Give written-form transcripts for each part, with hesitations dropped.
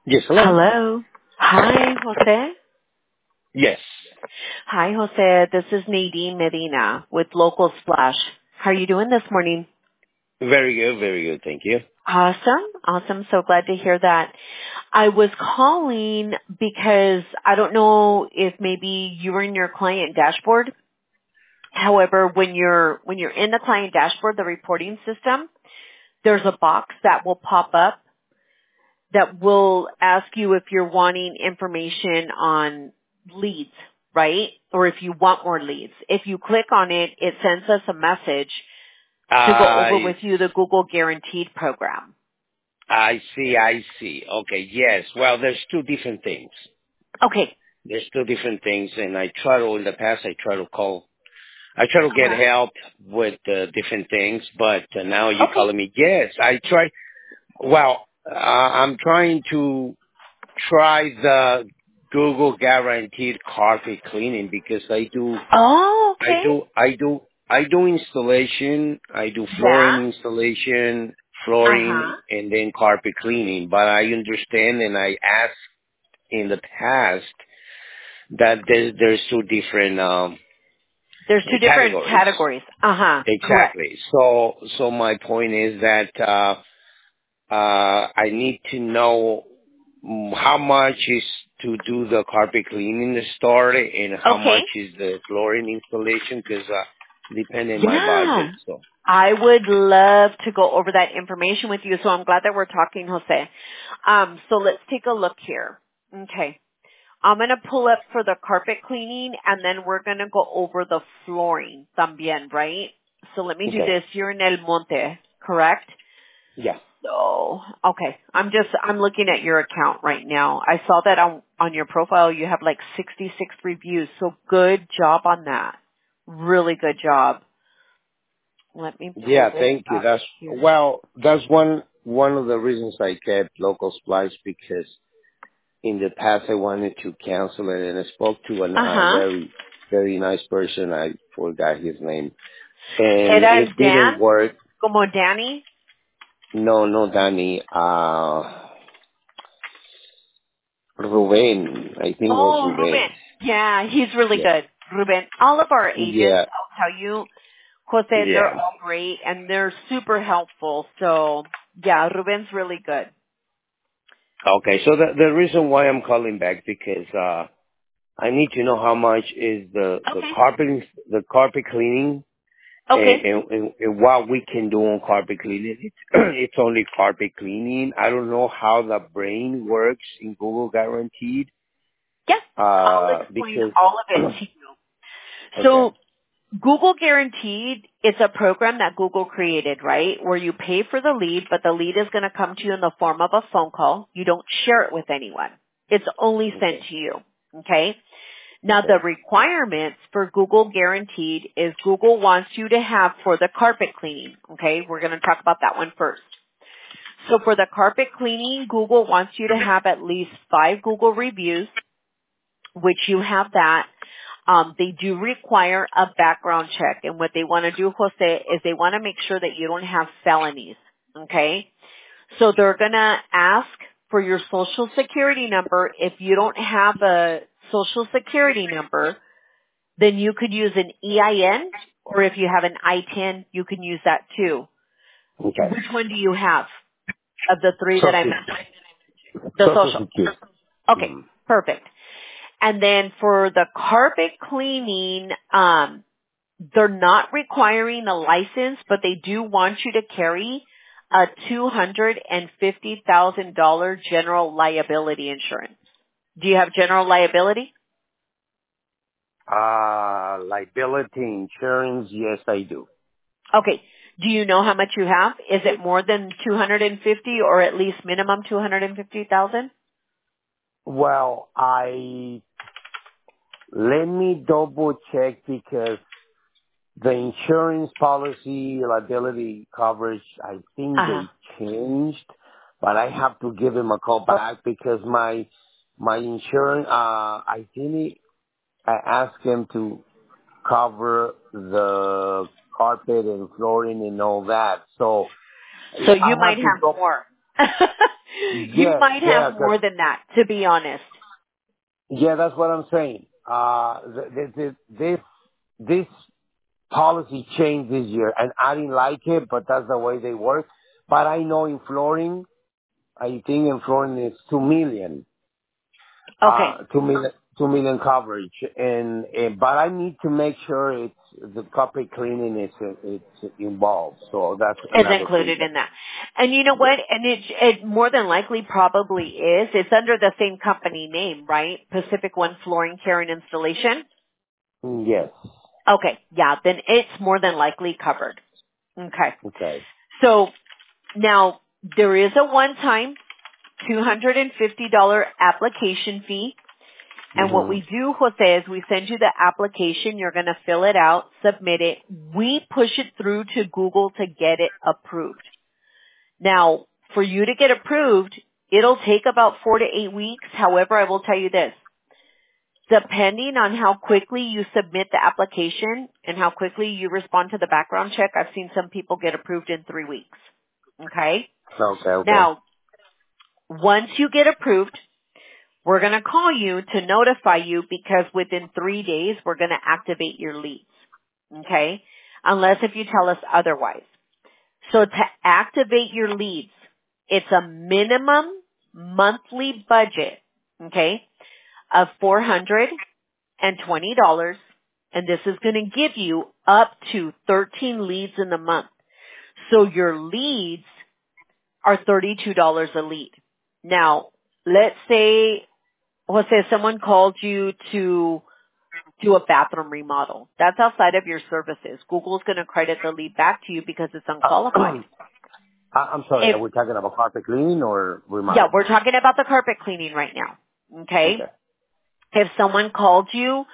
Yes, hello? Hello. Hi, Jose. Yes. Hi, Jose. This is Nadine Medina with Local Splash. How are you doing this morning? Very good, thank you. Awesome. Awesome. So glad to hear that. I was calling because I don't know if maybe you were in your client dashboard. However, when you're in the client dashboard, the reporting system, there's a box that will pop up that will ask you if you're wanting information on leads, right? Or if you want more leads. If you click on it, it sends us a message to go over I with you the Google Guaranteed program. I see. Okay, yes. Well, there's two different things. Okay. There's two different things, and I try to, in the past, I try to get Uh-huh. help with different things, but now you're Okay. calling me. Yes, I try. Well, I'm trying to try the Google Guaranteed Carpet Cleaning because Oh, I okay. do, I do, I do installation. I do Yeah. flooring installation, flooring, Uh-huh. and then carpet cleaning. But I understand, and I asked in the past that there's two different There's two different categories. categories. Uh-huh. Correct. Exactly. So my point is that I need to know how much is to do the carpet cleaning start and how Okay. much is the flooring installation because depending my budget. Yeah. So I would love to go over that information with you, so I'm glad that we're talking, Jose. So let's take a look here. Okay. I'm going to pull up for the carpet cleaning, and then we're going to go over the flooring también, right? So let me do okay, this. You're in El Monte, correct? yeah. So, okay. I'm looking at your account right now. I saw that on your profile you have like 66 reviews, so good job on that. Really good job. Let me pull Yeah, this thank you. up That's here. well, that's one of the reasons I kept local splice because in the past I wanted to cancel it and I spoke to a Uh-huh. very nice person. I forgot his name, and Era it didn't Dan, work. como Danny. No, no, Danny. Ruben, I think it was Oh, Ruben. Ruben. Yeah, he's really Yeah, good. Ruben. All of our agents, yeah, I'll tell you, Jose, they're yeah. all great and they're super helpful. So, yeah, Ruben's really good. Okay, so the reason why I'm calling back because I need to know how much is Okay. the carpet cleaning Okay. and what we can do on carpet cleaning. It's it's only carpet cleaning. I don't know how the brain works in Google Guaranteed. Yes. I'll explain Because all of it to you. okay, So, Google Guaranteed, it's a program that Google created, right? Where you pay for the lead, but the lead is going to come to you in the form of a phone call. You don't share it with anyone. It's only sent okay, to you. Okay? Now okay, the requirements for Google Guaranteed is Google wants you to have for the carpet cleaning. Okay? We're going to talk about that one first. So for the carpet cleaning, Google wants you to have at least 5 Google reviews, which you have that. They do require a background check, and what they want to do, Jose, is they want to make sure that you don't have felonies. Okay? So they're going to ask for your social security number. If you don't have a social security number, then you could use an EIN, or if you have an I-10, you can use that too. okay. Which one do you have of the three that I Social mentioned? The Social social. Security. Okay, Mm. perfect. And then for the carpet cleaning, they're not requiring a license, but they do want you to carry a $250,000 general liability insurance. Do you have general liability? Liability insurance, yes, I do. Okay. Do you know how much you have? Is it more than 250 or at least minimum 250,000? Well, let me double check because the insurance policy, liability coverage, I think Uh-huh. they changed, but I have to give him a call back because my insurance, I asked him to cover the carpet and flooring and all that. So So I you might have to have go. more. You Yes, might yeah, have more than that, to be honest. yeah, that's what I'm saying. This policy changed this year, and I didn't like it, but that's the way they work. But I know in flooring, I think in flooring it's 2 million. Okay. 2 million coverage, but I need to make sure it's the carpet cleaning it's involved. So that's Is another thing. included in that. And you know what? And it more than likely probably is. It's under the same company name, right? Pacific One Flooring Care and Installation. Yes. Okay. Yeah. Then it's more than likely covered. Okay. Okay. So now there is a one-time $250 application fee. And what Mhm. we do, Jose, is we send you the application. You're going to fill it out, submit it. We push it through to Google to get it approved. Now, for you to get approved, it'll take about 4 to 8 weeks. However, I will tell you this. Depending on how quickly you submit the application and how quickly you respond to the background check, I've seen some people get approved in 3 weeks. Okay? Okay. Now, once you get approved, we're going to call you to notify you because within 3 days, we're going to activate your leads. Okay? Unless if you tell us otherwise. So to activate your leads, it's a minimum monthly budget, okay, of $420. And this is going to give you up to 13 leads in the month. So your leads are $32 a lead. Now, let's say someone called you to do a bathroom remodel. That's outside of your services. Google's going to credit the lead back to you because it's unqualified. I'm sorry. If Are we talking about carpet cleaning or Yeah, remodel? we're talking about the carpet cleaning right now. Okay? Okay. If someone called you,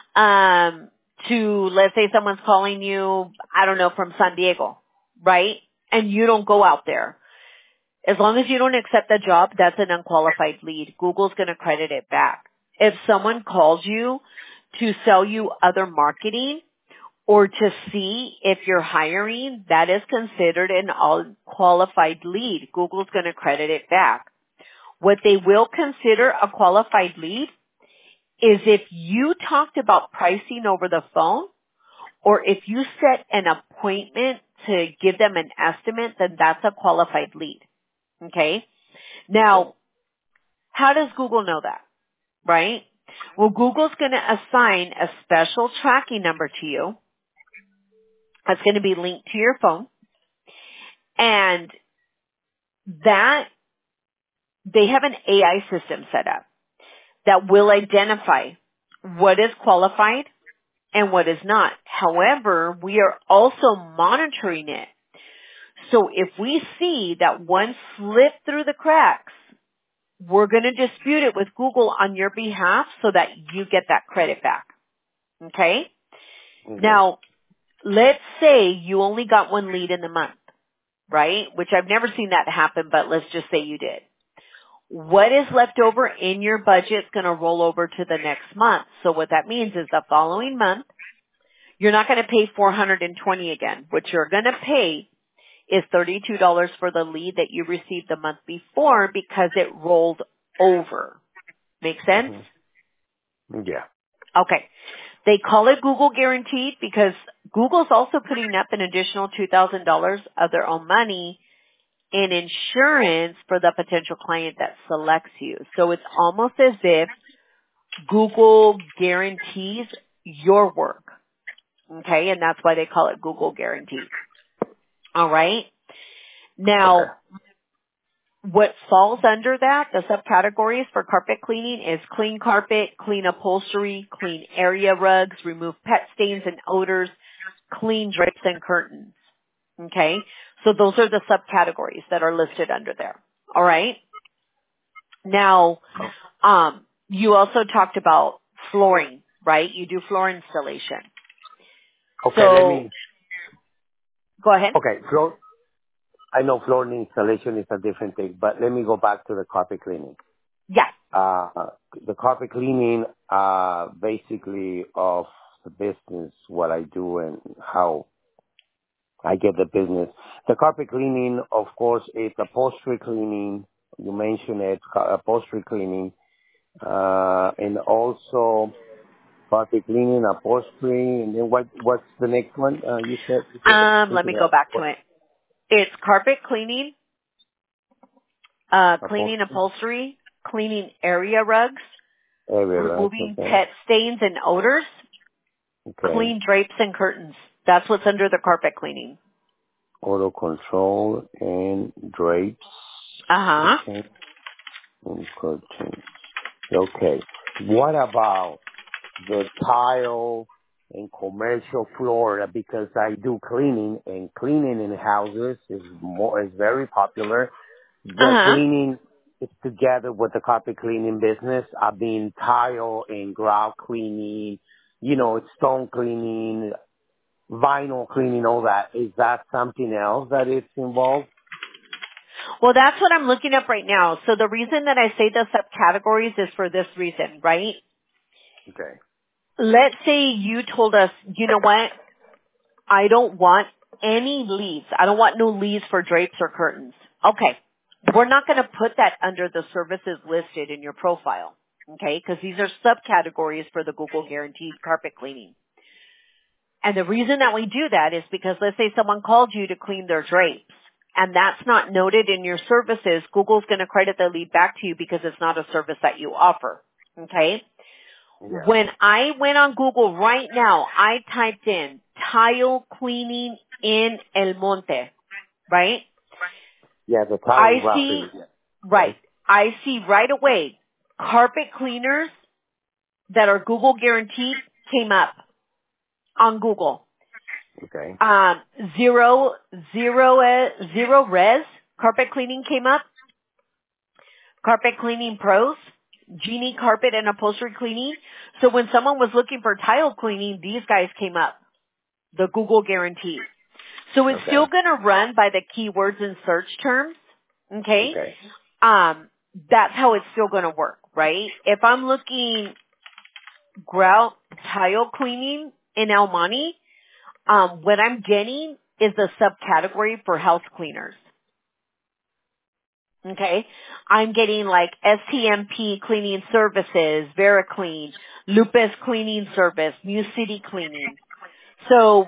let's say someone's calling you, I don't know, from San Diego, right? And you don't go out there. As long as you don't accept the job, that's an unqualified lead. Google's going to credit it back. If someone calls you to sell you other marketing or to see if you're hiring, that is considered an unqualified lead. Google's going to credit it back. What they will consider a qualified lead is if you talked about pricing over the phone or if you set an appointment to give them an estimate, then that's a qualified lead. Okay? Okay. Now, how does Google know that? Right? Well, Google's going to assign a special tracking number to you that's going to be linked to your phone, and that they have an AI system set up that will identify what is qualified and what is not. However, we are also monitoring it. So if we see that one slipped through the cracks, we're going to dispute it with Google on your behalf so that you get that credit back. Okay? Okay. Now, let's say you only got one lead in the month, right? Which I've never seen that happen, but let's just say you did. What is left over in your budget is going to roll over to the next month. So what that means is the following month, you're not going to pay $420 again. What you're going to pay is $32 for the lead that you received the month before because it rolled over. Make sense? Yeah. Okay. They call it Google Guaranteed because Google's also putting up an additional $2,000 of their own money in insurance for the potential client that selects you. So it's almost as if Google guarantees your work. Okay? And that's why they call it Google Guaranteed. All right? Okay. Now, what falls under that, the subcategories for carpet cleaning is clean carpet, clean upholstery, clean area rugs, remove pet stains and odors, clean drapes and curtains. Okay? So those are the subcategories that are listed under there. All right? Now, you also talked about flooring, right? You do floor installation. Okay. So, go ahead. Floor. I know flooring installation is a different thing, but let me go back to the carpet cleaning. Yeah. The carpet cleaning, basically of the business, what I do and how I get the business. The carpet cleaning, of course, is upholstery cleaning, You mentioned it, upholstery cleaning, and also carpet cleaning, upholstery, and then what's the next one? You said Let me thinking go of back to what it. It's carpet cleaning, cleaning upholstery, upholstery, cleaning area rugs, area rugs, removing okay, pet stains and odors, okay, clean drapes and curtains. That's what's under the carpet cleaning. auto control and drapes, Uh-huh. okay, and curtains. Okay. What about the tile and commercial floor? Because I do cleaning, and cleaning in houses is very popular. The Uh-huh. cleaning is together with the carpet cleaning business. I mean, tile and grout cleaning, stone cleaning, vinyl cleaning, all that. Is that something else that it's involved? Well, that's what I'm looking up right now. So the reason that I say the subcategories is for this reason, right? Okay. Let's say you told us, you know what? I don't want any leads. I don't want no leads for drapes or curtains. Okay. We're not going to put that under the services listed in your profile. Okay. Because these are subcategories for the Google Guaranteed carpet cleaning. And the reason that we do that is because let's say someone called you to clean their drapes and that's not noted in your services, Google's going to credit the lead back to you because it's not a service that you offer. Okay? Yeah. When I went on Google right now, I typed in tile cleaning in El Monte, right? Yeah, the tile I and see, graphic. right, I see right away carpet cleaners that are Google guaranteed came up on Google. Okay. Zero res carpet cleaning came up. Carpet cleaning pros, Genie carpet and upholstery cleaning. So when someone was looking for tile cleaning, these guys came up. The Google guarantee. So it's Okay. still going to run by the keywords and search terms. Okay. Okay. That's how it's still going to work, right? If I'm looking grout tile cleaning in El Monte, what I'm getting is the subcategory for house cleaners. Okay. I'm getting like STMP cleaning services, VeraClean, Lupus cleaning service, New City cleaning. So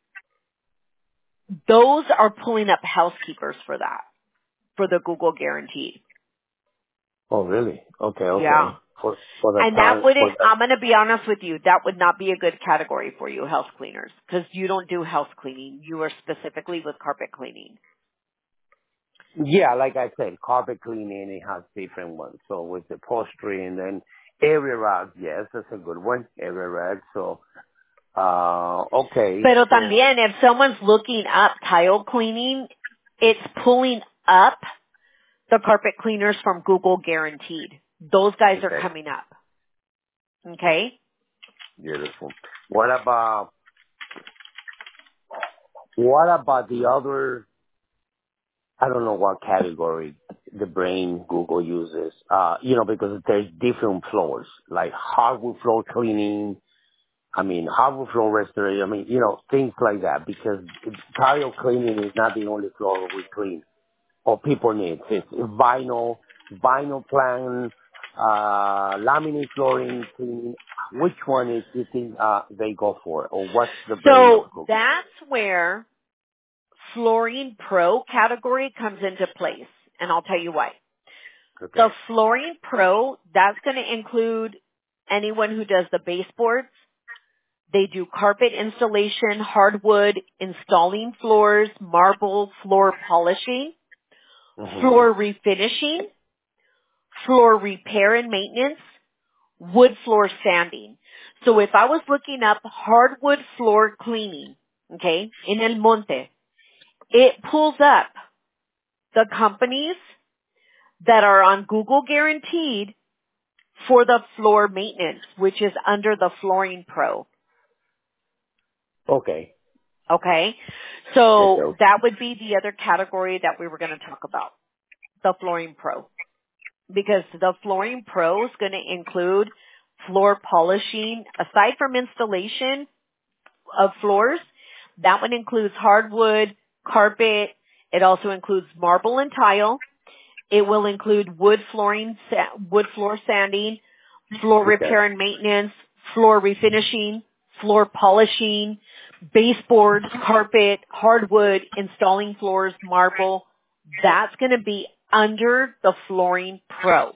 those are pulling up housekeepers for that, for the Google guaranteed. Oh, really? Okay. Yeah. Okay. For the And that time for wouldn't, the I'm going to be honest with you, that would not be a good category for you, house cleaners, because you don't do house cleaning. You are specifically with carpet cleaning. Yeah, like I said, carpet cleaning, it has different ones. So with the upholstery and then area rug, yes, that's a good one. Area rug. So, okay. Pero So, también, if someone's looking up tile cleaning, it's pulling up the carpet cleaners from Google guaranteed. Those guys are okay. coming up. Okay? Beautiful. What about the other, I don't know what category the brain Google uses, because there's different floors, like hardwood floor cleaning, hardwood floor restoration, things like that, because tile cleaning is not the only floor we clean or people need. It's vinyl plan, laminate flooring cleaning. Which one is you think, they go for, or what's the brain of So Google? that's where Flooring Pro category comes into place. And I'll tell you why. Okay. The Flooring Pro, that's going to include anyone who does the baseboards. They do carpet installation, hardwood, installing floors, marble, floor polishing, Hmm. floor refinishing, floor repair and maintenance, wood floor sanding. So if I was looking up hardwood floor cleaning, okay, in El Monte, it pulls up the companies that are on Google guaranteed for the floor maintenance, which is under the Flooring Pro. Okay. Okay? So Okay. that would be the other category that we were going to talk about, the Flooring Pro. Because the Flooring Pro is going to include floor polishing, aside from installation of floors, that one includes hardwood, carpet, it also includes marble and tile, It will include wood floor sanding, floor repair and maintenance, floor refinishing, floor polishing, baseboards, carpet, hardwood, installing floors, marble. That's going to be under the Flooring Pro.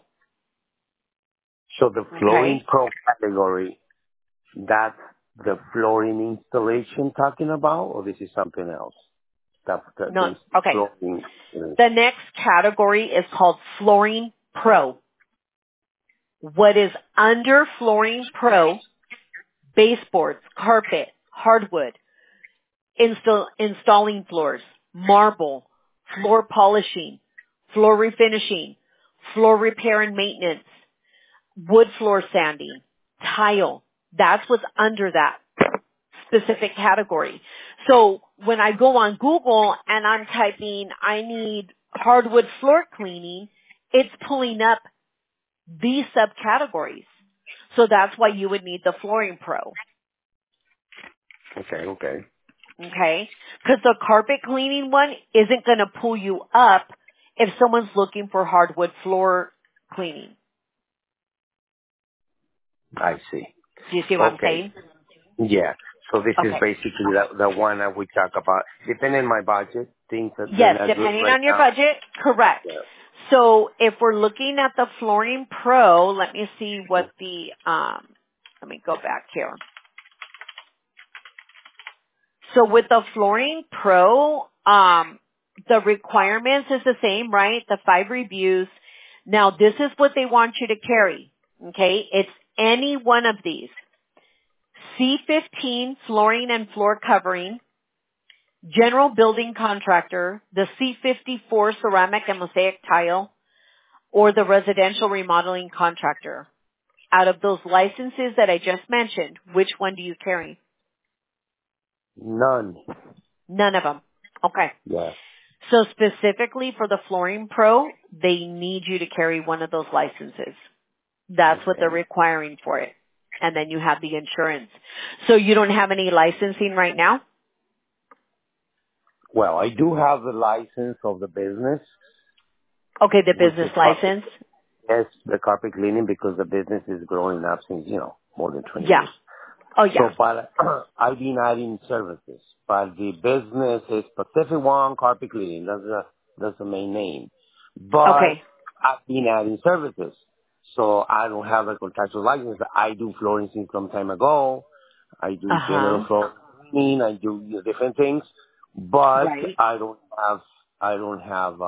So the Flooring Okay? Pro category, that's the flooring installation talking about, or this is something else? No, The okay. flooring. The next category is called Flooring Pro. What is under Flooring Pro? Baseboards, carpet, hardwood, installing floors, marble, floor polishing, floor refinishing, floor repair and maintenance, wood floor sanding, tile. That's what's under that specific category. So when I go on Google and I'm typing, I need hardwood floor cleaning, it's pulling up these subcategories. So that's why you would need the Flooring Pro. Okay. Okay? Because the carpet cleaning one isn't going to pull you up if someone's looking for hardwood floor cleaning. I see. Do you see what I'm saying? Yeah. So this is Okay. basically the one that we talk about. Depending on my budget, things that they're Yes, not good depending right on your now. budget, correct. Yeah. So if we're looking at the Flooring Pro, let me see what the, let me go back here. So with the Flooring Pro, the requirements is the same, right? The 5 reviews. Now this is what they want you to carry. Okay? It's any one of these. C15 flooring and floor covering, general building contractor, the C54 ceramic and mosaic tile, or the residential remodeling contractor. Out of those licenses that I just mentioned, which one do you carry? None. None of them. Okay. Yeah. So specifically for the Flooring Pro, they need you to carry one of those licenses. That's what they're requiring for it. And then you have the insurance. So you don't have any licensing right now? Well, I do have the license of the business, Okay, the which business is license. yes, the carpet cleaning, because the business is growing up since, more than 20 Yeah. years. Oh So, yeah. but I've been adding services. But the business is Pacific One Carpet Cleaning. That's the main name. But Okay. I've been adding services. So I don't have a contractual license. I do flooring since some time ago. I do general Uh-huh. floor cleaning. I do different things. But Right. I don't have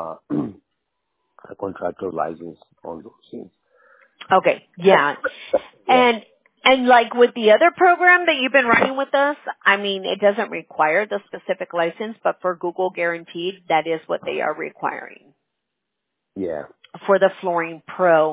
a contractual license on those things. Okay. Yeah. Yeah. And like with the other program that you've been running with us, I mean, it doesn't require the specific license, but for Google Guaranteed, that is what they are requiring. Yeah. For the Flooring Pro,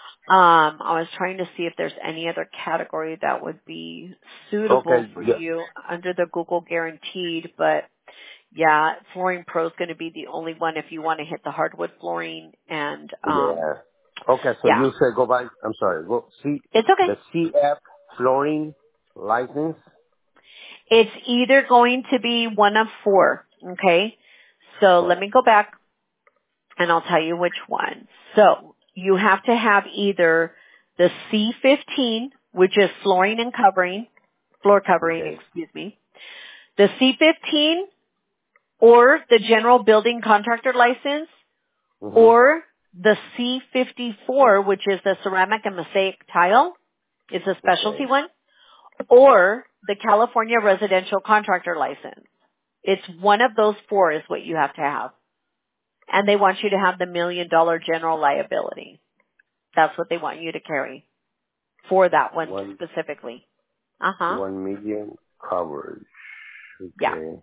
I was trying to see if there's any other category that would be suitable Okay. for Yeah. you under the Google Guaranteed, but yeah, Flooring Pro is going to be the only one if you want to hit the hardwood flooring and, Yeah. Okay, so yeah, you said go by, I'm sorry, go see it's okay. the CF flooring license? It's either going to be one of 4, okay? So let me go back and I'll tell you which one. So you have to have either the C15, which is flooring and covering, floor covering, Okay. excuse me, the C15 or the general building contractor license Mm-hmm. or the C54, which is the ceramic and mosaic tile. It's a specialty Okay. one. Or the California residential contractor license. It's one of those 4 is what you have to have. And they want you to have the $1 million general liability. That's what they want you to carry for that one One, specifically. Uh-huh. 1 million coverage. Yeah. Okay.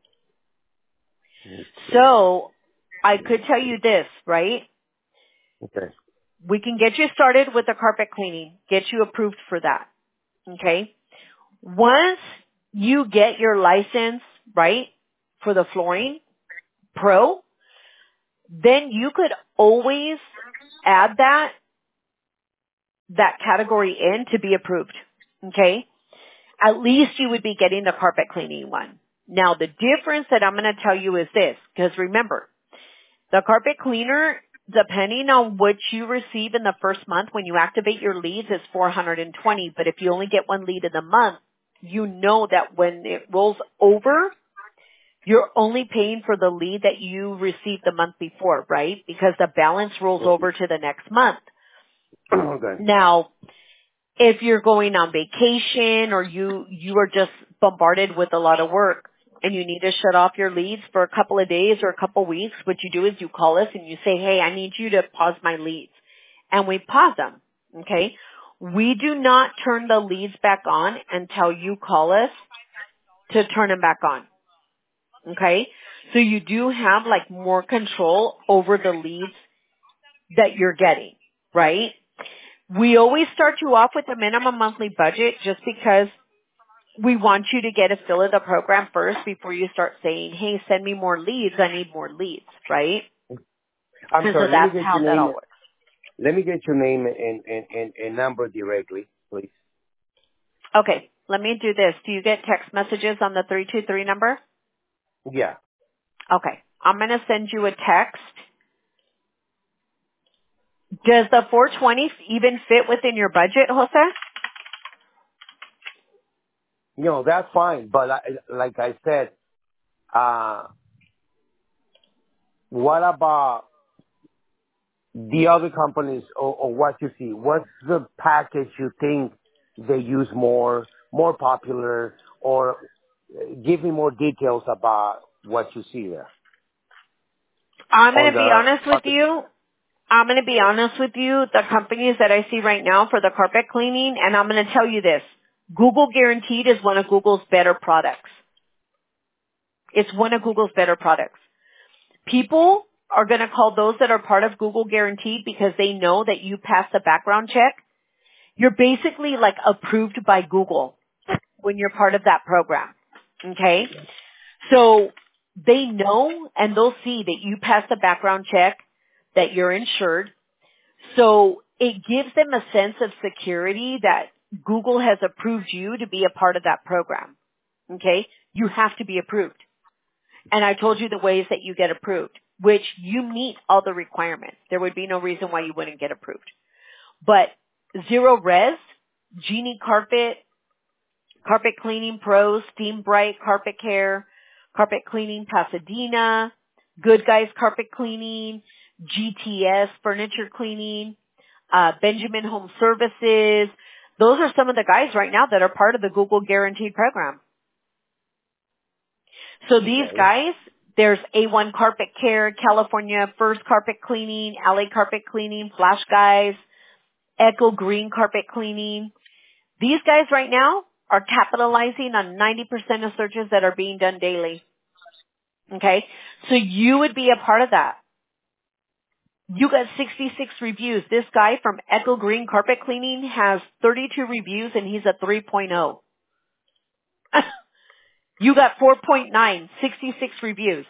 Okay. So I could tell you this, right? Okay. We can get you started with the carpet cleaning, get you approved for that. Okay? Once you get your license, right, for the Flooring Pro, then you could always add that category in to be approved. Okay? At least you would be getting the carpet cleaning one. Now the difference that I'm going to tell you is this, because remember, the carpet cleaner depending on what you receive in the first month when you activate your leads, it's $420. But if you only get one lead in the month, you know that when it rolls over, you're only paying for the lead that you received the month before, right? Because the balance rolls over to the next month. Okay. Now, if you're going on vacation or you are just bombarded with a lot of work and you need to shut off your leads for a couple of days or a couple of weeks, what you do is you call us and you say, hey, I need you to pause my leads. And we pause them, okay? We do not turn the leads back on until you call us to turn them back on, okay? So you do have like more control over the leads that you're getting, right? We always start you off with a minimum monthly budget just because we want you to get a feel of the program first before you start saying, hey, send me more leads. I need more leads, right? I'm And so sorry. that's how that all works. Let me get your name and number directly, please. Okay, let me do this. Do you get text messages on the 323 number? Yeah. Okay, I'm going to send you a text. Does the 420 even fit within your budget, Jose? That's fine. But like I said, what about the other companies or what you see? What's the package you think they use more popular, or give me more details about what you see there I'm going on to be the honest with you. The companies that I see right now for the carpet cleaning, and I'm going to tell you this, Google Guaranteed is one of Google's better products. It's one of Google's better products. People are going to call those that are part of Google Guaranteed because they know that you pass the background check. You're basically like approved by Google when you're part of that program. Okay? So they know and they'll see that you pass the background check, that you're insured. So it gives them a sense of security that Google has approved you to be a part of that program. Okay? You have to be approved. And I told you the ways that you get approved, which you meet all the requirements. There would be no reason why you wouldn't get approved. But Zero Res, Genie Carpet, Carpet Cleaning Pros, Steam Bright Carpet Care, Carpet Cleaning Pasadena, Good Guys Carpet Cleaning, GTS Furniture Cleaning, Benjamin Home Services. Those are some of the guys right now that are part of the Google Guaranteed program. So these guys, there's A1 Carpet Care, California First Carpet Cleaning, LA Carpet Cleaning, Flash Guys, Echo Green Carpet Cleaning. These guys right now are capitalizing on 90% of searches that are being done daily. Okay? So you would be a part of that. You got 66 reviews. This guy from Echo Green Carpet Cleaning has 32 reviews and he's a 3.0. You got 4.9, 66 reviews.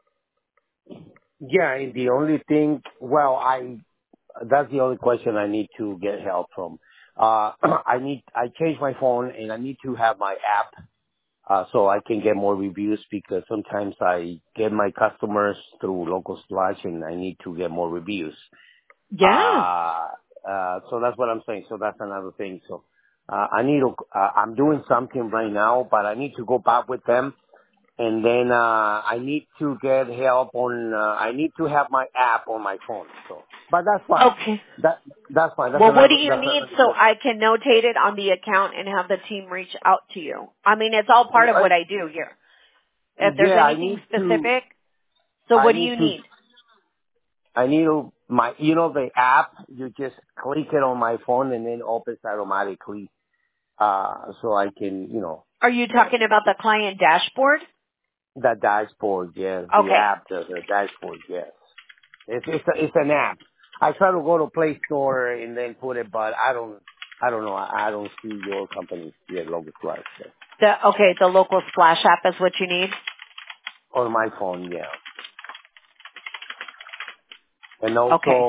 Yeah, and the only thing, that's the only question I need to get help from. I changed my phone and I need to have my app, so I can get more reviews because sometimes I get my customers through Local Splash and I need to get more reviews. Yeah. So that's what I'm saying. So that's another thing. So, I'm doing something right now, but I need to go back with them. And then, I need to get help on, I need to have my app on my phone. So, but that's fine. Okay. That's fine. Well, what do you need so I can notate it on the account and have the team reach out to you? I mean, it's all part of what I do here. If there's anything specific, so what do you need? I need my, the app, you just click it on my phone and then opens automatically, so I can, Are you talking about the client dashboard? the dashboard, yes. Okay. The app, the dashboard, yes. It's an app. I try to go to Play Store and then put it, but I don't know. I don't see your company yet, Local Splash. So. The Local Splash app is what you need? On my phone, yeah. And also,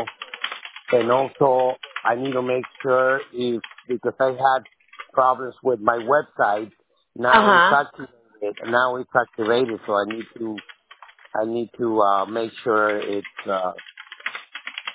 I need to make sure because I had problems with my website, now it's activated, so I need to make sure it's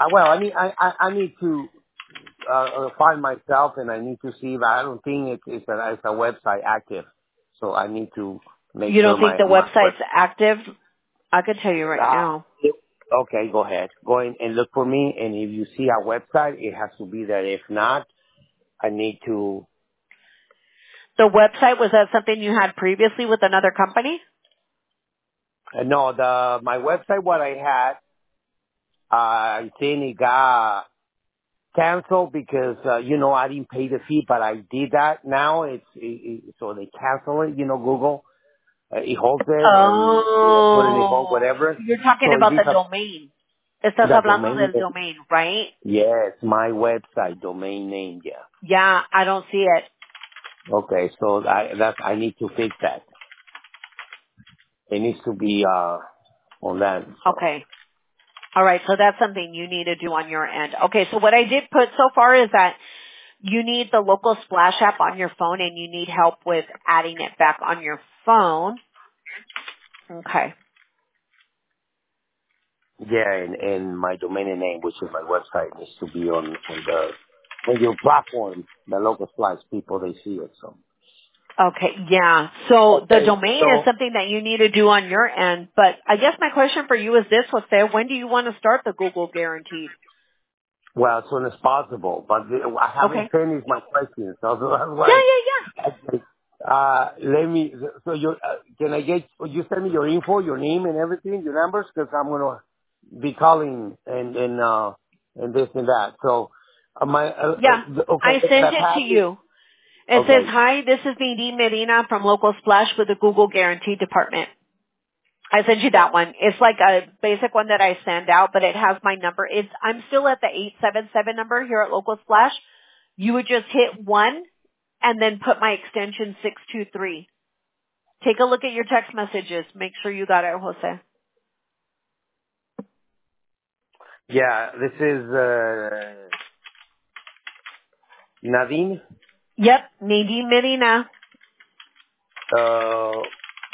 well, I need to find myself, and I need to see. But I don't think it's a website active, so I need to make You sure don't think the my web. website's active? I could tell you right now. Okay, go ahead. Go in and look for me, and if you see our website, it has to be there. If not, I need to. The website, was that something you had previously with another company? No, my website, what I had, I think it got canceled because I didn't pay the fee, but I did that. Now so they cancel it. Google it holds it and put it in hold Oh, whatever. you're talking So if about it's the domain. Estás the hablando domain, del domain, right? yes, my website domain name, yeah. Yeah, I don't see it. Okay, so I need to fix that. It needs to be on that. So Okay. All right, so that's something you need to do on your end. Okay, so what I did put so far is that you need the local Splash app on your phone and you need help with adding it back on your phone. Okay. yeah, and my domain name, which is my website, needs to be on your platform. The local splice people, they see it. So Okay, yeah. So the okay, domain is so something that you need to do on your end, but I guess my question for you is this, Jose, when do you want to start the Google Guaranteed? well, as soon as possible. But I haven't Okay. finished my questions, so that's Yeah, why. yeah, Okay. Let me. So can I get? You send me your info, your name, and everything, your numbers, because I'm gonna be calling and this and that. So yeah. Yeah. I okay, sent that it to package. you. It says, Okay, hi, this is Nadine Medina from Local Splash with the Google Guaranteed Department. I sent you that one. It's like a basic one that I send out, but it has my number. I'm still at the 877 number here at Local Splash. You would just hit 1 and then put my extension 623. Take a look at your text messages. Make sure you got it, Jose. yeah, this is Nadine. Yep, Nadine Medina. Uh,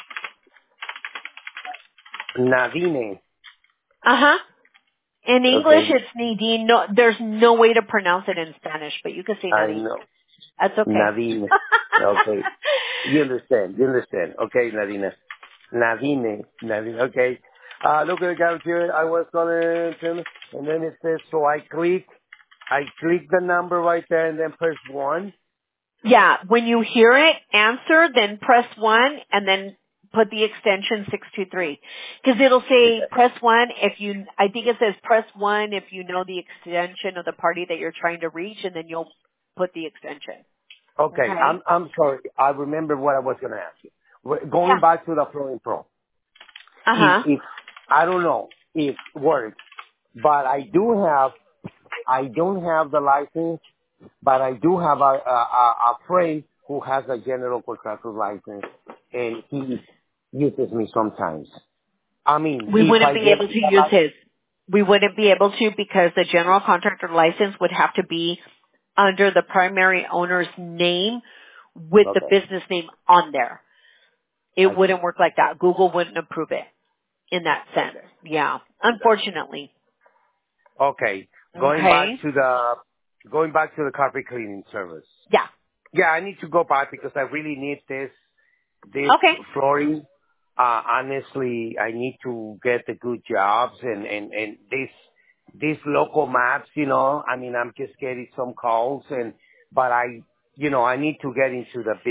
Nadine. Uh-huh. In English, Okay, it's Nadine. No, there's no way to pronounce it in Spanish, but you can say I Nadine. know. That's okay. Nadine. Okay. You understand. You understand. Okay, Nadine. Nadine. Okay. Look at the calculator. I was calling him, and then it says, so I click the number right there and then press 1. Yeah, when you hear it, answer, then press 1, and then put the extension 623. Because it'll say press 1 I think it says press 1 if you know the extension of the party that you're trying to reach, and then you'll put the extension. Okay, Okay? I'm sorry. I remember what I was going to ask you. Going Yeah. back to the Flooring Pro. Uh-huh. If I don't know if it works, but I don't have the license, but I do have a friend who has a general contractor license, and he uses me sometimes. I mean, We if wouldn't I be get able to to the use his. We wouldn't be able to because the general contractor license would have to be under the primary owner's name with the okay, business name on there. It I see. wouldn't work like that. Google wouldn't approve it in that sense. Okay, Yeah. I got Unfortunately. it. Okay, Okay. going back to the carpet cleaning service. Yeah. Yeah, I need to go back because I really need this Okay. flooring. Honestly, I need to get the good jobs and these local maps, I mean, I'm just getting some calls but I need to get into the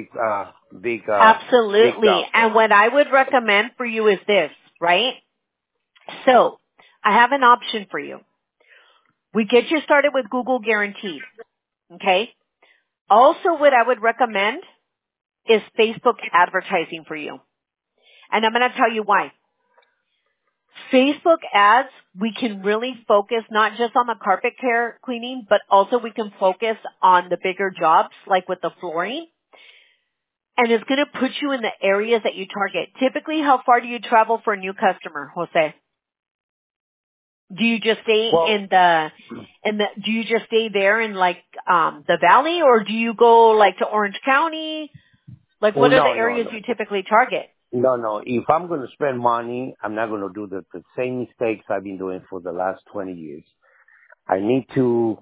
big Absolutely. jobs. And what I would recommend for you is this, right? So, I have an option for you. We get you started with Google Guaranteed. Okay? Also, what I would recommend is Facebook advertising for you. And I'm going to tell you why. Facebook ads, we can really focus not just on the carpet care cleaning, but also we can focus on the bigger jobs, like with the flooring. And it's going to put you in the areas that you target. Typically, how far do you travel for a new customer, Jose? Do you just stay Well, do you just stay there in like, the valley, or do you go like to Orange County? Like, oh, what are the no, no, areas no. you typically target? No. If I'm going to spend money, I'm not going to do the same mistakes I've been doing for the last 20 years. I need to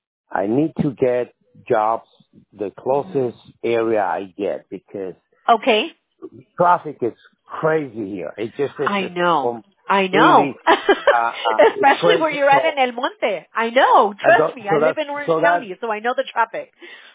get jobs the closest area I get because Okay. traffic is crazy here. It just is I just know. I know. completely, it's Especially where crazy. you're at in El Monte. I know. Trust me. I live in Orange So that's County, so I know the traffic.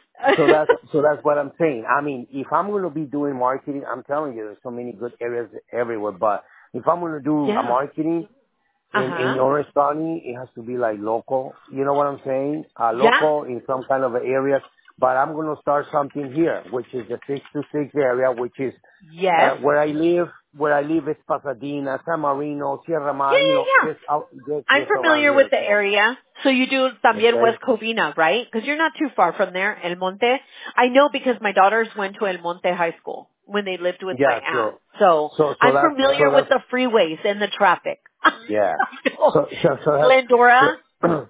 So that's what I'm saying. I mean, if I'm going to be doing marketing, I'm telling you, there's so many good areas everywhere. But if I'm going to do a Yeah. marketing in Uh-huh. Orange County, it has to be like local. You know what I'm saying? Yeah. Local in some kind of area. But I'm going to start something here, which is the 626 area, which is Yes. where I live. Where I live is Pasadena, San Marino, Sierra Yeah, Madre. You yeah, know, yeah. just out, I'm just around familiar with here. the So area. So you do también okay. West Covina, right? Because you're not too far from there, El Monte. I know because my daughters went to El Monte High School when they lived with my Yeah. aunt. So So I'm familiar with that's the freeways and the traffic. yeah. I know. So Glendora, that's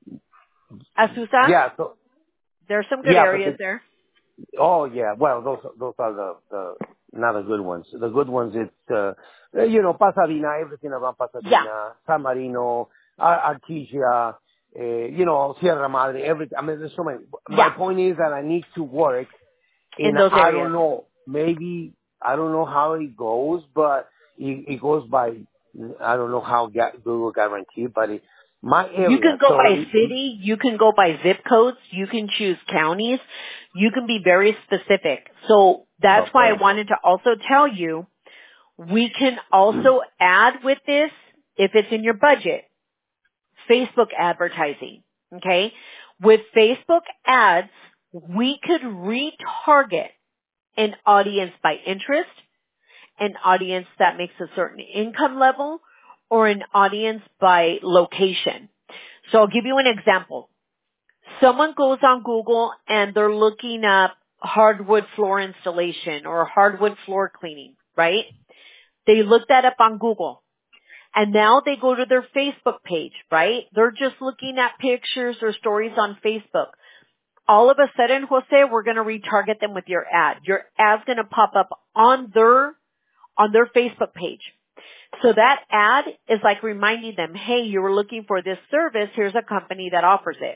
Azusa, yeah. So there's some good yeah, but areas there. oh yeah. Well, those are the not the good ones. The good ones, it's Pasadena, everything around Yeah, Pasadena, San Marino, Artesia, Sierra Madre, everything. I mean, there's so many. My yeah, point is that I need to work in in, those I areas. don't know, maybe, I don't know how it goes, but it goes by, I don't know how Google guarantee, but my You area, can go so by city, you can go by zip codes, you can choose counties, you can be very specific. So that's why I okay, wanted to also tell you, we can also add with this, if it's in your budget, Facebook advertising. Okay? With Facebook ads, we could retarget an audience by interest, an audience that makes a certain income level, or an audience by location. So I'll give you an example. Someone goes on Google and they're looking up hardwood floor installation or hardwood floor cleaning, right? They look that up on Google. And now they go to their Facebook page, right? They're just looking at pictures or stories on Facebook. All of a sudden, Jose, we're going to retarget them with your ad. Your ad's going to pop up on their Facebook page. So that ad is like reminding them, hey, you were looking for this service. Here's a company that offers it.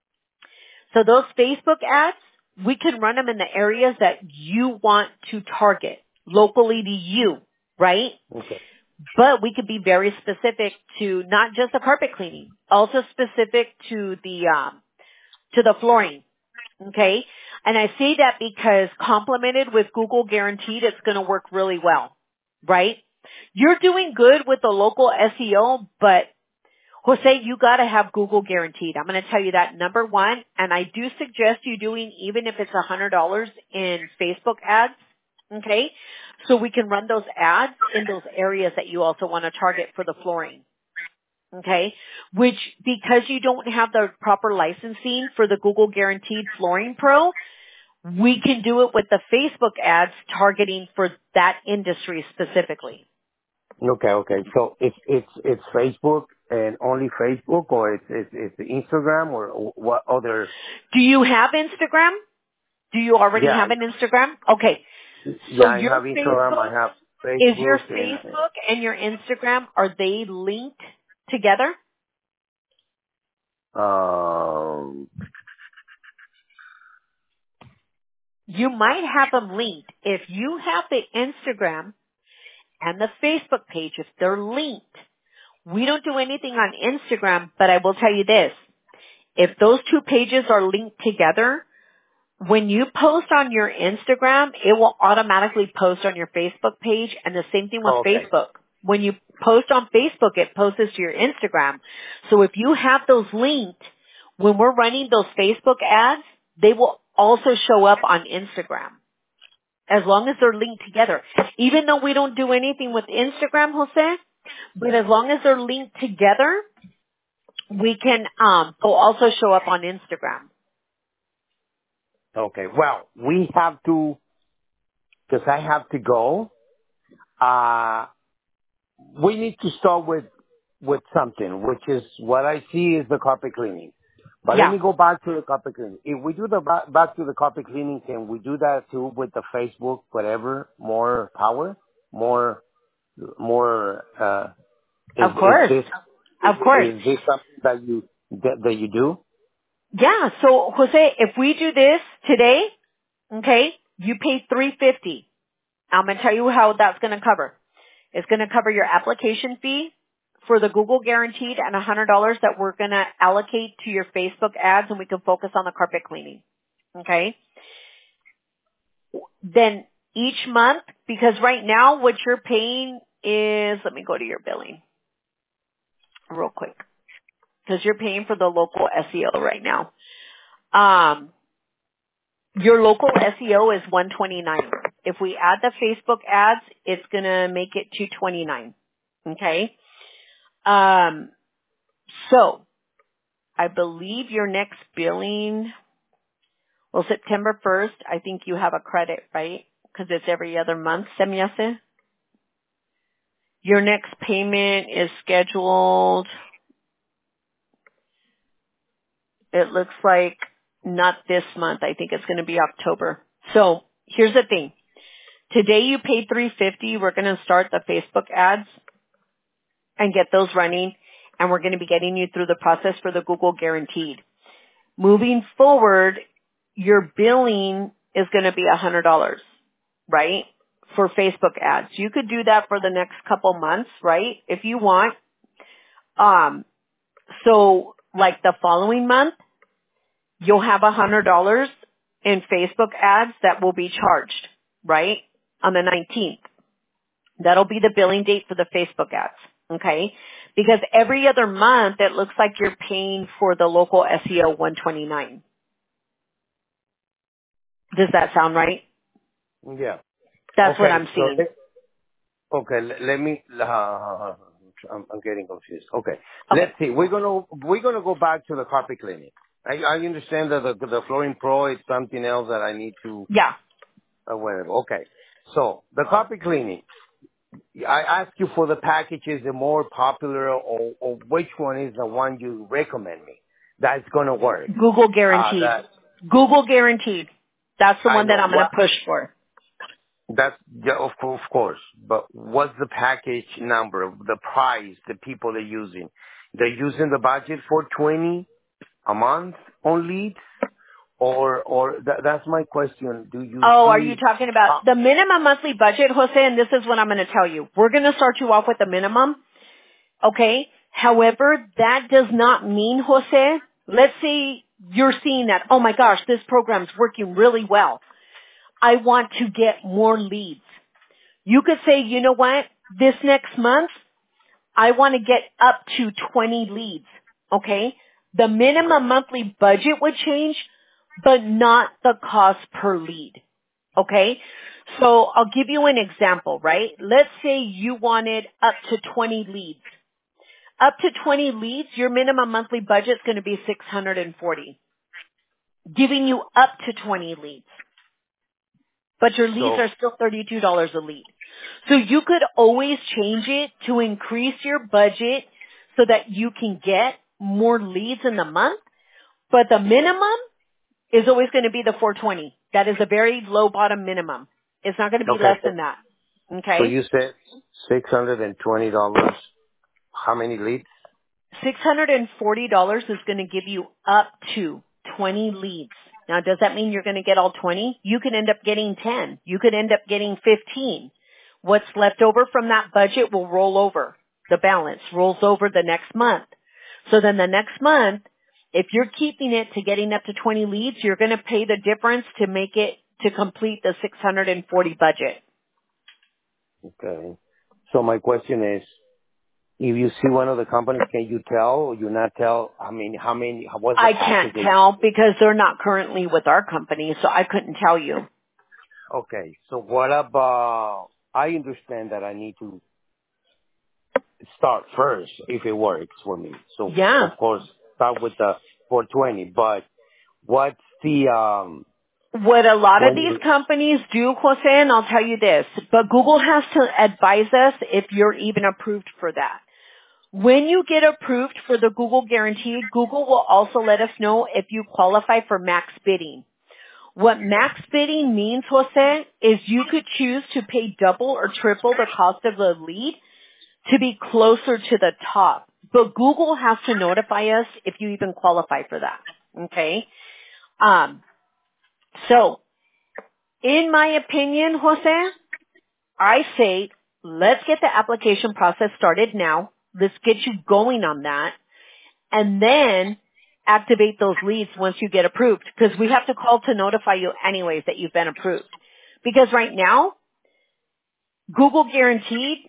So those Facebook ads, we can run them in the areas that you want to target locally to you, right? okay, But we could be very specific to not just the carpet cleaning, also specific to the flooring. Okay? And I say that because complemented with Google Guaranteed, it's going to work really well, right? You're doing good with the local SEO, but Jose, you got to have Google Guaranteed. I'm going to tell you that number one, and I do suggest you doing even if it's $100 in Facebook ads, okay? So we can run those ads in those areas that you also want to target for the flooring, okay? Which, because you don't have the proper licensing for the Google Guaranteed Flooring Pro, we can do it with the Facebook ads targeting for that industry specifically. okay. So it's Facebook and only Facebook, or it's Instagram, or what other? Do you have Instagram? Do you already Yeah, have an Instagram? Okay. yeah. So I your have Instagram. I Facebook, have is your Facebook, and Facebook and your Instagram, are they linked together? um, You might have them linked. If you have the Instagram and the Facebook page, if they're linked, we don't do anything on Instagram, but I will tell you this. If those two pages are linked together, when you post on your Instagram, it will automatically post on your Facebook page, and the same thing with okay, Facebook. When you post on Facebook, it posts to your Instagram. So if you have those linked, when we're running those Facebook ads, they will also show up on Instagram as long as they're linked together. Even though we don't do anything with Instagram, Jose, but as long as they're linked together, we can they'll also show up on Instagram. okay. Well, we have to, because I have to go. We need to start with something, which is what I see is the carpet cleaning. But let Yeah, me go back to the carpet cleaning. If we do the back to the carpet cleaning, can we do that too with the Facebook, whatever, more power, more, of course. Of course. is this something that That you do? Yeah. So Jose, if we do this today, okay, you pay $350. I'm going to tell you how that's going to cover. It's going to cover your application fee for the Google Guaranteed and $100 that we're going to allocate to your Facebook ads, and we can focus on the carpet cleaning. Okay? Then each month, because right now what you're paying is, let me go to your billing real quick, because you're paying for the local SEO right now. Your local SEO is $129. If we add the Facebook ads, it's going to make it $229. Okay? So I believe your next billing, well, September 1st, I think you have a credit, right? Because it's every other month, se me hace. Your next payment is scheduled, it looks like not this month. I think it's going to be October. So here's the thing. Today you paid $350. We're going to start the Facebook ads and get those running, and we're going to be getting you through the process for the Google Guaranteed. Moving forward, your billing is going to be $100, right, for Facebook ads. You could do that for the next couple months, right, if you want. So like the following month, you'll have $100 in Facebook ads that will be charged, right, on the 19th. That'll be the billing date for the Facebook ads, okay? Because every other month, it looks like you're paying for the local SEO $129. Does that sound right? Yeah. That's what Okay. I'm seeing. Let me. I'm getting confused. Okay. Okay. Let's see. We're gonna go back to the carpet cleaning. I understand that the Flooring Pro is something else that I need to. Yeah. Whatever. Okay. So the carpet cleaning. I ask you for the packages, the more popular, or which one is the one you recommend me that's gonna work. Google Guaranteed. Google Guaranteed. That's the I one that know. I'm going to push for. That's yeah, of course. But what's the package number, the price, the people are using? They're using the budget for 20 a month on leads, or that's my question. Do you Oh, are you see? talking about the minimum monthly budget, Jose? And this is what I'm going to tell you. We're going to start you off with a minimum, okay? However, that does not mean, Jose, let's say you're seeing that, oh my gosh, this program's working really well. I want to get more leads. You could say, you know what, this next month, I want to get up to 20 leads, okay? The minimum monthly budget would change, but not the cost per lead, okay? So I'll give you an example, right? Let's say you wanted up to 20 leads. Up to 20 leads, your minimum monthly budget is going to be $640, giving you up to 20 leads. But your leads are still $32 a lead. So you could always change it to increase your budget so that you can get more leads in the month. But the minimum is always going to be the 420. That is a very low bottom minimum. It's not going to be less than that. Okay? So you said $620. How many leads? $640 is going to give you up to 20 leads. Now, does that mean you're going to get all 20? You could end up getting 10. You could end up getting 15. What's left over from that budget will roll over. The balance rolls over the next month. So then the next month, if you're keeping it to getting up to 20 leads, you're going to pay the difference to make it, to complete the 640 budget. Okay. So my question is, if you see one of the companies, can you tell or you not tell? What's the I can't tell because they're not currently with our company, so I couldn't tell you. Okay. So what about, I understand that I need to start first if it works for me. So Yeah. of course, start with the 420, but what's the, what a lot of these companies do, Jose, and I'll tell you this, but Google has to advise us if you're even approved for that. When you get approved for the Google Guaranteed, Google will also let us know if you qualify for max bidding. What max bidding means, Jose, is you could choose to pay double or triple the cost of the lead to be closer to the top. But Google has to notify us if you even qualify for that. Okay? So, in my opinion, Jose, I say, let's get the application process started now. Let's get you going on that. And then activate those leads once you get approved. Because we have to call to notify you anyways that you've been approved. Because right now, Google Guaranteed,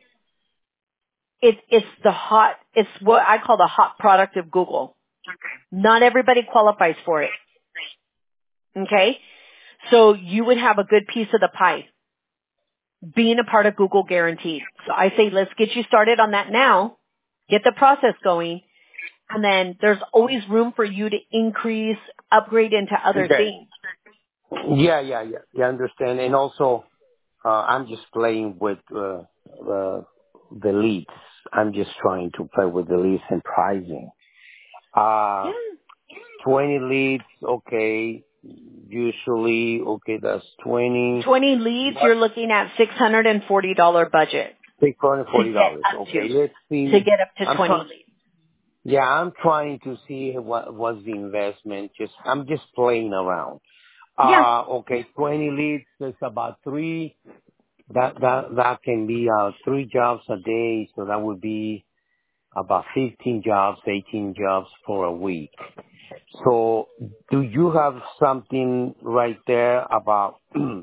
it's what I call the hot product of Google. Not everybody qualifies for it. Okay? So you would have a good piece of the pie being a part of Google Guaranteed. So I say let's get you started on that now, get the process going, and then there's always room for you to increase, upgrade into other things. Yeah, I understand. And also, I'm just playing with the leads. I'm just trying to play with the leads and pricing. Yeah. 20 leads, okay. Usually, okay, that's 20. 20 leads, you're looking at $640 budget. $640. Okay, let's see. To get up to 20 leads. Yeah, I'm trying to see what was the investment. I'm just playing around. Yeah. Okay, 20 leads. That's about three. That can be 3 jobs a day. So that would be about 15 jobs, 18 jobs for a week. So do you have something right there about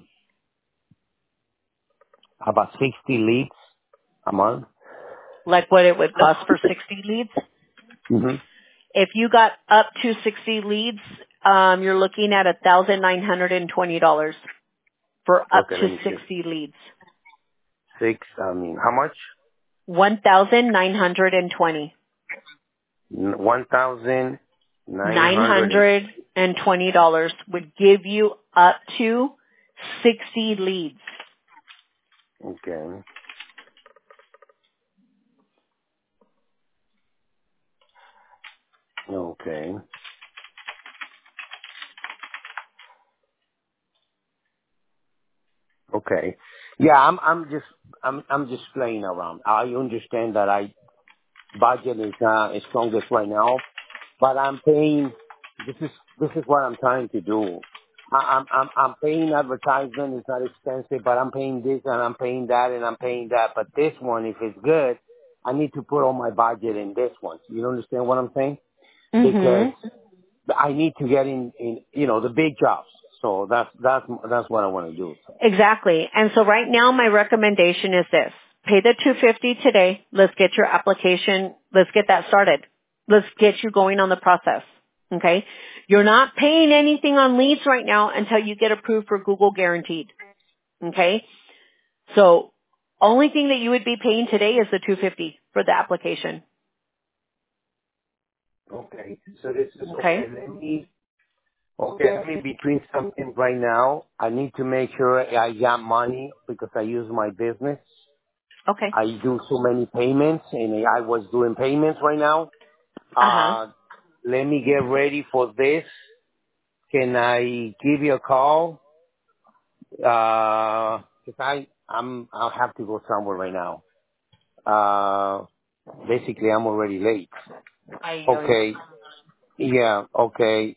about 60 leads a month? Like what it would cost for 60 leads? Mm-hmm. If you got up to 60 leads, you're looking at $1,920 for up Okay, to let me see. 60 leads. How much? 1,920. 1,900. $920 would give you up to 60 leads. Okay. Okay. Okay. Yeah, I'm just playing around. I understand that budget is strongest right now, but I'm paying. This is what I'm trying to do. I'm paying advertisement. It's not expensive, but I'm paying this and I'm paying that and I'm paying that. But this one, if it's good, I need to put all my budget in this one. You understand what I'm saying? Because I need to get in the big jobs. So that's what I want to do. So. Exactly. And so right now my recommendation is this. Pay the $250 today. Let's get your application. Let's get that started. Let's get you going on the process. Okay? You're not paying anything on leads right now until you get approved for Google Guaranteed. Okay? So only thing that you would be paying today is the $250 for the application. Okay. So this is Okay? I'm in between something right now. I need to make sure I got money because I use my business. Okay. I do so many payments and I was doing payments right now. Let me get ready for this. Can I give you a call? Cause I'll have to go somewhere right now. Basically I'm already late. Okay. Yeah. Okay.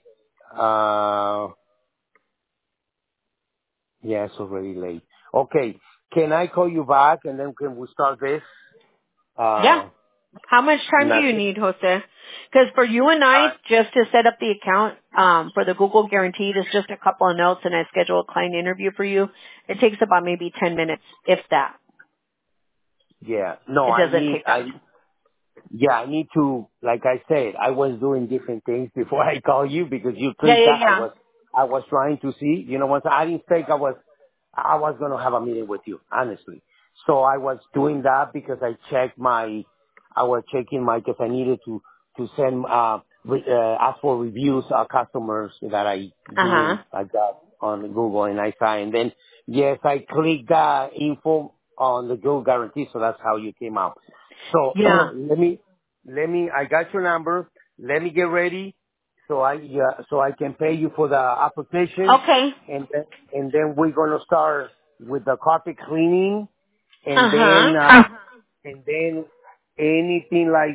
Yeah, it's already late. Okay. Can I call you back and then can we start this? Yeah. How much time do you need, Jose? Because for you and I, just to set up the account for the Google Guaranteed is just a couple of notes and I schedule a client interview for you. It takes about maybe 10 minutes, if that. Yeah. No, It doesn't take that. I need to, like I said, I was doing different things before I call you because you clicked that. I was trying to see, once I didn't think I was going to have a meeting with you, honestly. So I was doing that because I was checking because I needed to send, ask for reviews of customers that I got on Google and I saw. And then, yes, I clicked that info on the Google Guarantee. So that's how you came out. So let me, I got your number. Let me get ready so I can pay you for the application. Okay. And then we're going to start with the carpet cleaning and then anything like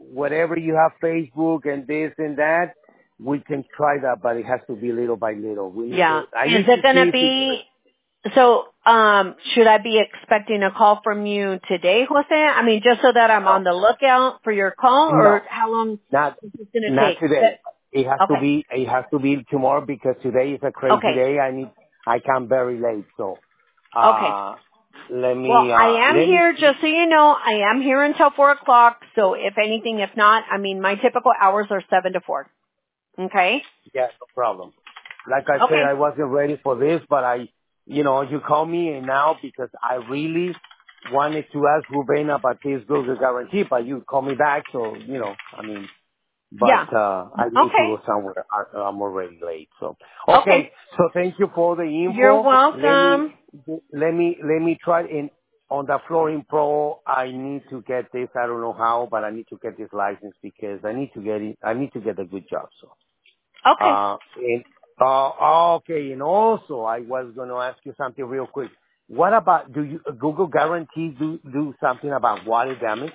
whatever you have, Facebook and this and that, we can try that, but it has to be little by little. Yeah. I Is need it to going see to if be, so, should I be expecting a call from you today, Jose? I mean, just so that I'm on the lookout for your call, or no, how long not is this going to not take? today. It has to Okay. be tomorrow because today is a crazy Okay. day. I come very late, so Okay. let Well, me I am let me here, just so you know, I am here until 4 o'clock, so if anything, if not, I mean, my typical hours are 7 to 4. Okay? yeah, no problem. Like I said, Okay. I wasn't ready for this, but you call me and now because I really wanted to ask Ruben about this Google guarantee, but you call me back, so Yeah. but I need to Okay. go somewhere. I'm already late, so Okay. okay. So thank you for the You're info. welcome. Let me try in on the Flooring Pro. I need to get this. I don't know how, but I need to get this license because I need to get it. I need to get a good job. So. Okay. And, okay, and also I was going to ask you something real quick. What about, do you, Google Guarantee do something about water damage?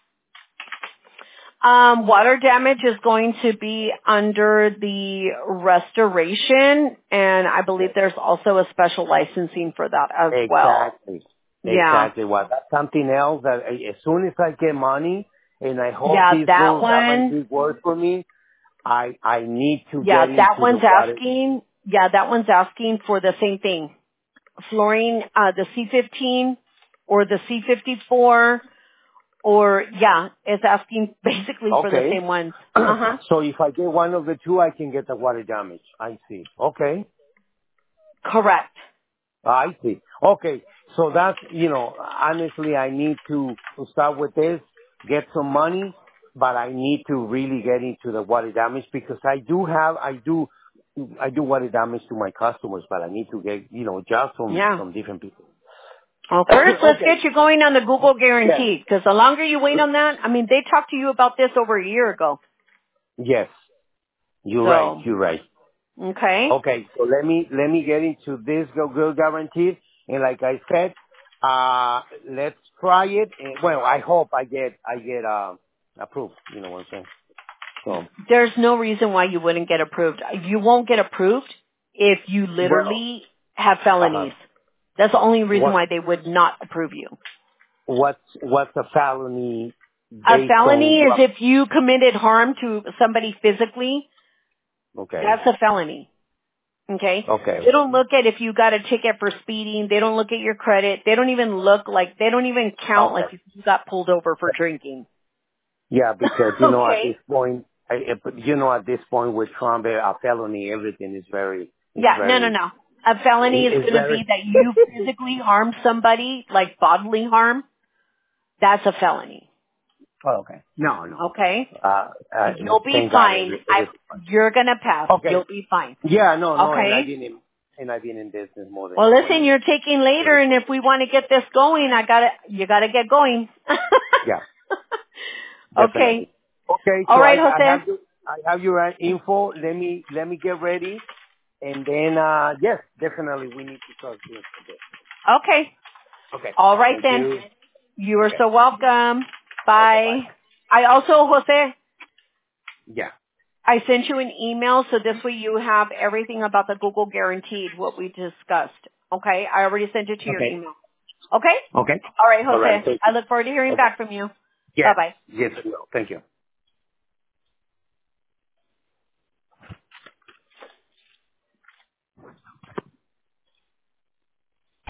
Water damage is going to be under the restoration, and I believe Yes. there's also a special licensing for that as well. Exactly. Yeah. Exactly. Well, that's something else that as soon as I get money, and I hope Yeah, this that Google one. Guarantee works for me, I need to Yeah, get that into the one's water. asking. Yeah, that one's asking for the same thing. Flooring, the C15 or the C54, or yeah, it's asking basically for the Okay. same ones. Uh huh. So if I get one of the two, I can get the water damage. I see. Okay. Correct. I see. Okay. So that's, honestly, I need to start with this, get some money, but I need to really get into the water damage because I do water damage to my customers, but I need to get, jobs Yeah. from different people. Well, first, let's Okay. get you going on the Google Yes. Guarantee, because the longer you wait on that, I mean, they talked to you about this over a year ago. Yes. You're right. So, You're right. okay. Okay, so let me get into this Go Guaranteed, and like I said, let's try it. And, well, I hope I get approved. You know what I'm saying? So, There's no reason why you wouldn't get approved. You won't get approved if you well, literally have felonies. That's the only reason what why they would not approve you. what's a felony A based on felony is what? if you committed harm to somebody physically. Okay, That's a felony. Okay? okay, They don't look at if you got a ticket for speeding. They don't look at your credit. They don't even they don't even count like okay. if you got pulled over for drinking. Yeah, because at Okay? this point, at this point with Trump, a felony, everything is very, it's Yeah, no, no, very, no. A felony is it's going to very. be that you physically harm somebody, like bodily harm. That's a felony. Oh, okay. No, no. Okay? You'll be Thank God fine. it is fine. You're going to pass. Okay. You'll be fine. Yeah, no, and Okay? I've been in business more than Well, listen, 20. you're taking later, and if we want to get this going, you gotta get going. Yeah, Okay. definitely. Okay, All so right, Jose. I have your info. Let me get ready, and then yes, definitely we need to start doing this. Okay. Okay. All right Thank then. you. You are Okay. so welcome. Okay. Bye. Bye. I also, Jose, Yeah. I sent you an email, so this way you have everything about the Google Guaranteed, what we discussed. Okay? I already sent it to your Okay. email. Okay? Okay. All right, All right. Jose. Thank I you. look forward to hearing Okay. back from you. Yes. Bye-bye. Yes, I will. Thank you.